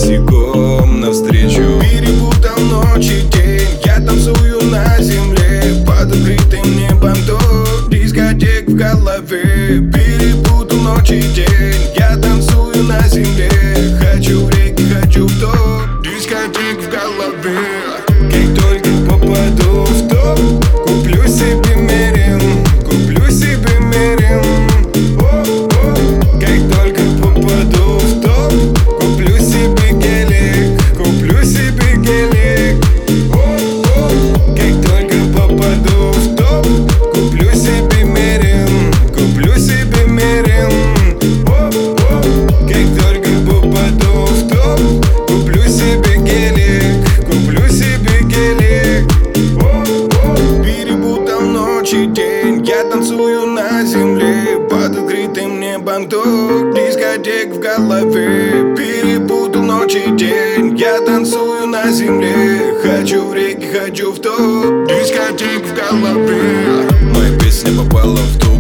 босиком навстречу. Перепутал ночь и день, я танцую на земле под открытым небом до дискотек в голове. Перепутал ночь и день, я танцую на земле. Хочу в реки, хочу в топ, дискотек в голове. Как только попаду в топ, куплю себе мерин, куплю себе мерин. Как только попаду в топ, куплю себе гелик, куплю себе гелик. Как только попаду в топ, куплю себе мерин, куплю себе мерин. Как только попаду в топ, куплю себе гелик, куплю себе гелик. Перепутал ночь и день, я танцую на земле под открытым небом до дискотек в голове. Перепутал ночь и день, я танцую на земле. Хочу в реки, хочу в топ, дискотек в голове. Моя песня попала в топ.